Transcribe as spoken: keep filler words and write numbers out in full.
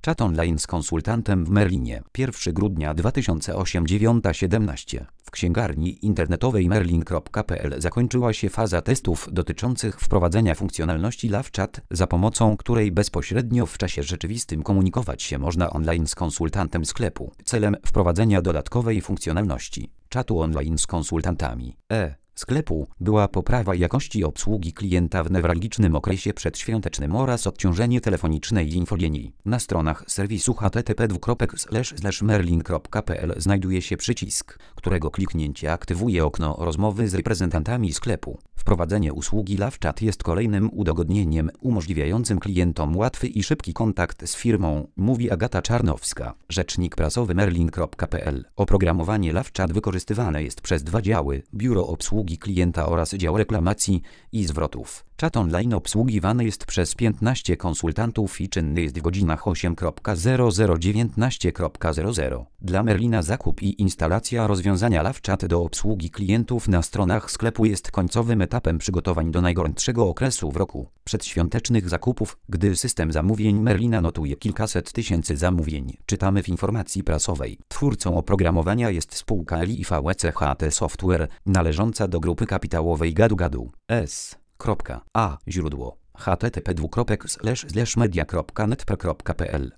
Czat online z konsultantem w Merlinie. pierwszego grudnia dwa tysiące ósmego dziewiąta siedemnaście. W księgarni internetowej merlin kropka p l zakończyła się faza testów dotyczących wprowadzenia funkcjonalności LiveChat, za pomocą której bezpośrednio w czasie rzeczywistym komunikować się można online z konsultantem sklepu. Celem wprowadzenia dodatkowej funkcjonalności czatu online z konsultantami e sklepu była poprawa jakości obsługi klienta w newralgicznym okresie przedświątecznym oraz odciążenie telefonicznej infolinii. Na stronach serwisu h t t p slash merlin kropka p l znajduje się przycisk, którego kliknięcie aktywuje okno rozmowy z reprezentantami sklepu. Wprowadzenie usługi LiveChat jest kolejnym udogodnieniem umożliwiającym klientom łatwy i szybki kontakt z firmą, mówi Agata Czarnowska, rzecznik prasowy merlin kropka p l. Oprogramowanie LiveChat wykorzystywane jest przez dwa działy: biuro obsługi klienta oraz dział reklamacji i zwrotów. Czat online obsługiwany jest przez piętnastu konsultantów i czynny jest w godzinach osiem zero zero dziewiętnaście zero zero. Dla Merlina zakup i instalacja rozwiązania LiveChat do obsługi klientów na stronach sklepu jest końcowym etapem przygotowań do najgorętszego okresu w roku przedświątecznych zakupów, gdy system zamówień Merlina notuje kilkaset tysięcy zamówień. Czytamy w informacji prasowej. Twórcą oprogramowania jest spółka L I V C H T Software, należąca do grupy kapitałowej Gadu Gadu S. A. Źródło: h t t p slash slash media kropka net kropka p l